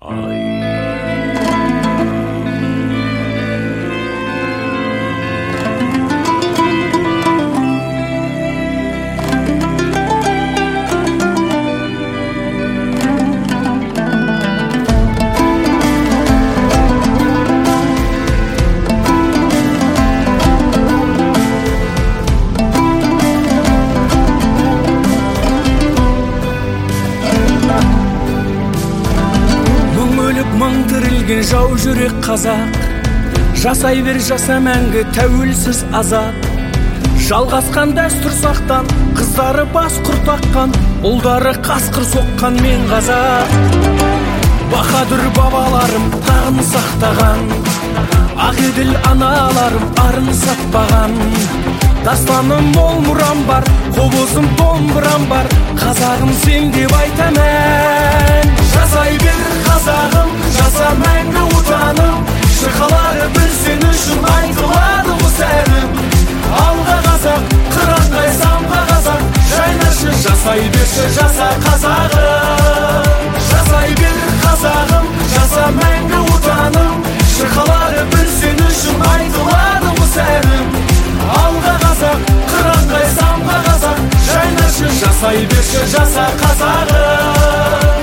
Жау жүрек қазақ, жасай бер жаса мәңгі тәуелсіз азат. Жалғасқан дәстүр сақтан, қыздары бас құртаққан, ұлдары қасқыр соққан мен қазақ. Баһадүр бабаларым тағын сақтаған, ақеділ аналарым арын сатпаған. Дастаным мол мұрам бар, қобызым домбырам бар, қазағым сен деп айтамын. Жасай бер қазағым, жаса мәңгі отаным, шырқалары бір сен үшін айтылады осы әнім. Алға қазақ, қыранға самға қазақ, жайнашы жасай берші жаса қазағым. Жасай бер қазағым, жаса мәңгі отаным, шырқалары бір сен үшін айтылады осы әнім. Алға қазақ, қыранға самға қазақ, жайнашы жасай берші жаса қазағым.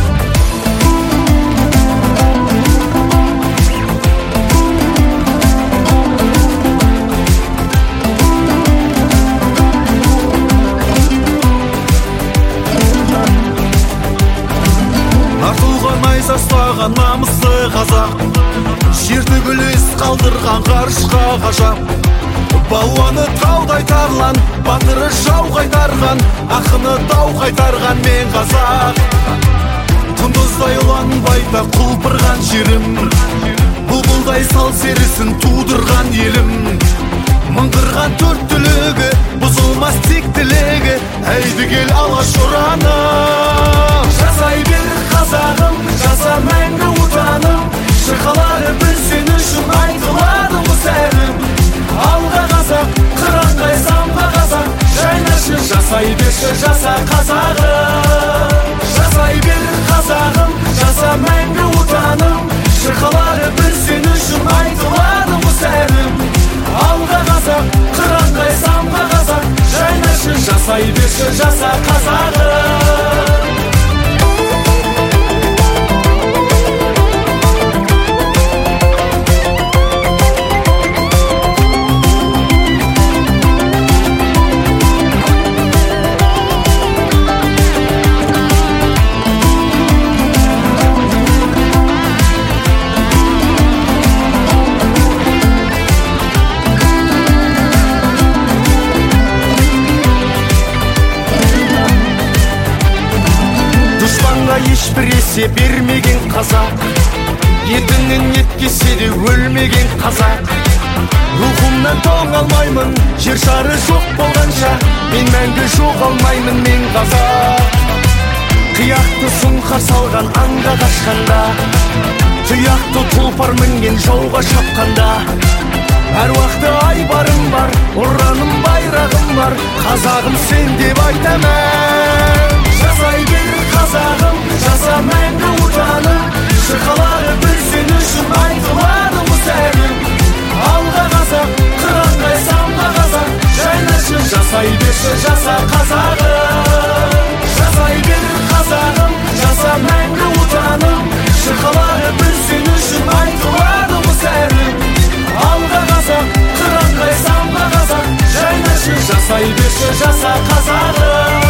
Найзастаған намысты қазақ, жерді гүлес қалдырған ғарышқа ғажап. Балуаны тау қайтарлан, батыры жау қайтарған, ақыны дау қайтарған мен қазақ. Құндыздай ұлан байта құлпырған жерім, бұлбұлдай сал серісін тудырған елім. Мыңғырған төрт түлігі, бұзылмас тек тілегі, әйді кел алаш ұраны. Жасай бер қазағым, жаса мәңгі отаным, шырқалары бір сен үшін айтылады осы әнім. Алға қазақ, қыранға самға қазақ, жайнашы жасай берші жаса қазағым. Жасай бер қазағым, жаса мәңгі отаным, шырқалары бір сен үшін айтылады осы әнім. Алға қазақ, қыранға самға қазақ, жайнашы жасай берші жаса қазағым. Ешбір есе бермеген қазақ, етінен еткесе де өлмеген қазақ. Рухымнан тоңалмаймын, жер шары жоқ болғанша, мен мәңгі жоғалмаймын мен қазақ. Қияқты сұңқар салған аңға қашқанда, тұяқты тұлпар мінген жауға шапқанда, әруақты айбарым бар, ұраным байрағым бар, қазағым сен деп айтамын. Жасай бер қазағым, жаса мәңгі отаным, шырқалары бір сен үшін айтылады осы әнім. Алға қазақ, қыранға самға қазақ, жайнашы жасай берші жаса қазағым. Жасай бер қазағым, жаса мәңгі отаным, шырқалары бір сен үшін айтылады осы әнім. Алға қазақ, қыранға самға қазақ, жайнашы жасай берші жаса қазағым.